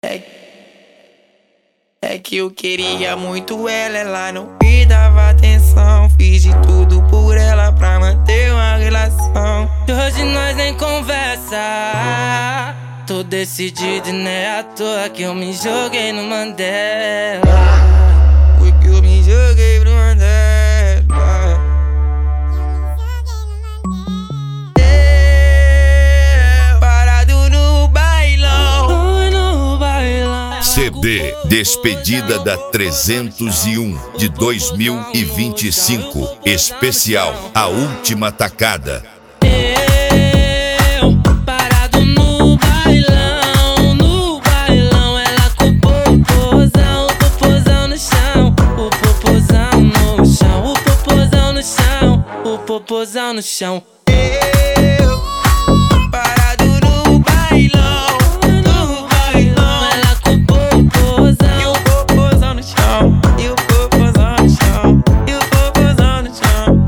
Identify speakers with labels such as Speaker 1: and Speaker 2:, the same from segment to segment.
Speaker 1: É, é que eu queria muito ela não me dava atenção. Fiz de tudo por ela pra manter uma relação.
Speaker 2: E hoje nós nem conversa. Tô decidido e não é à toa que eu me joguei no Mandela.
Speaker 1: Foi que eu me joguei pro Mandela. Parado no bailão.
Speaker 2: No bailão.
Speaker 3: CD Despedida da 301 de 2025. Especial A Última Tacada.
Speaker 2: Eu parado no bailão, ela com o popozão no chão, o popozão no chão, o popozão no chão, o popozão no chão.
Speaker 1: Parado no bailão,
Speaker 2: ela com o popozão.
Speaker 1: e o popozão no chão, e o popozão no chão, e o popozão no chão.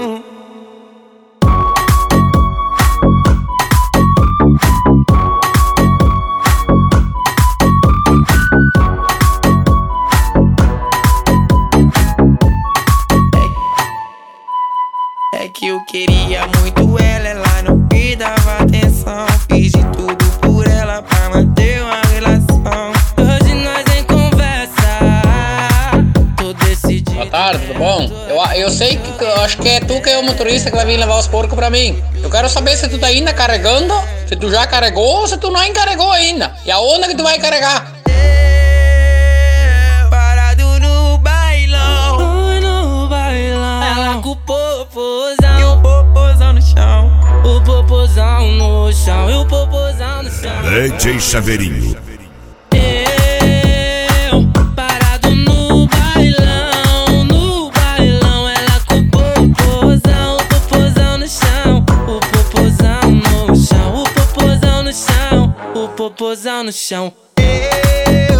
Speaker 1: É que eu queria muito ela não me dava atenção. Fiz de tudo por ela pra manter uma relação.
Speaker 2: Hoje nós nem conversa. Tô decidido.
Speaker 4: Boa tarde, tudo bom? Eu sei que eu acho que é tu que é o motorista que vai vir levar os porcos pra mim. Eu quero saber se tu tá ainda carregando, se tu já carregou ou se tu não encarregou ainda. E aonde que tu vai carregar?
Speaker 1: Parado no bailão,
Speaker 2: No bailão, ela com o
Speaker 1: e
Speaker 2: popozão.
Speaker 1: o popozão no chão.
Speaker 2: O popozão no chão, e o popozão no chão.
Speaker 3: DJ Chaveirinho.
Speaker 2: Eu parado no bailão, ela com o popozão no chão, o popozão no chão, o popozão no chão, o popozão no chão.